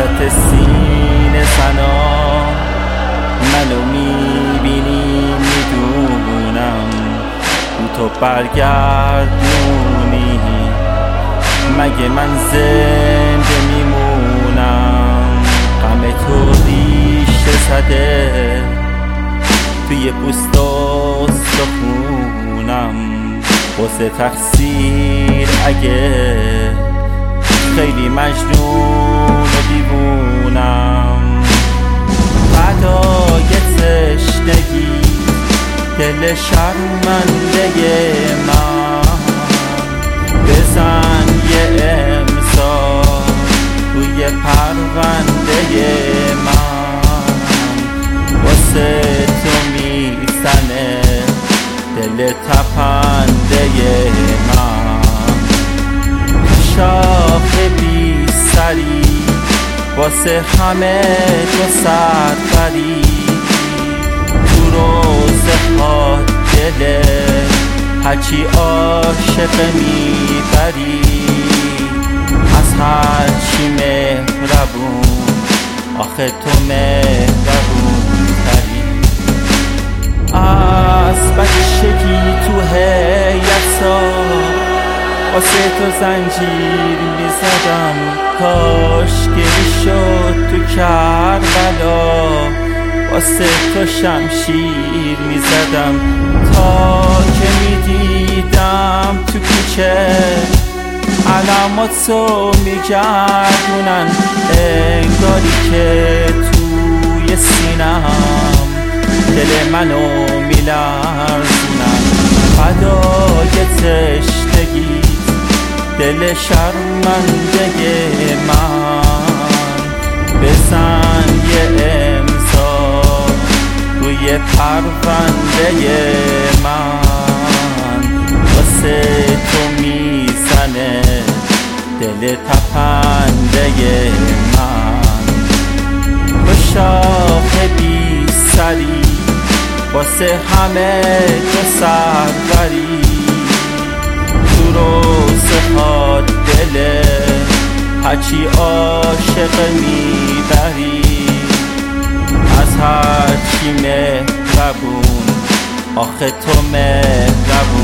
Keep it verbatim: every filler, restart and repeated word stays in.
وسط سینه سنا منو میبینی میدونم تو برگردونی مگه من زنده میمونم. غم تو ریشه زده توی پوست و استخونم واسه تقصیر اگه خیلی مجنون و دیوونم. فدای تشنگی دل شرمنده من بزن یه امضا روی پرونده من واسه تو میزنه دل تپنده من. شاخ بی سری واسه همه تو سربری تو روزه ها دل هرچی عاشق میبری از هرچی مهربون آخه تو مهربون تری. از بچگی تو هیئتا واسه تو زنجیر میزدم کاش گلی شد تو کربلا واسه تو شمشیر میزدم تا که میدیدم تو کوچه علاماتو میگردونن انگاری که توی سینم دل منو میلرزونن. فدای تشنگی دل شرمنده من بزن یه امضا روی پرونده من واسه تو میزنه دل تپنده من. با شاخ بی سری واسه همه تو سربری تو روزه ها دل هرچی عاشق میبری از هرچی مهربون آخه تو مهربون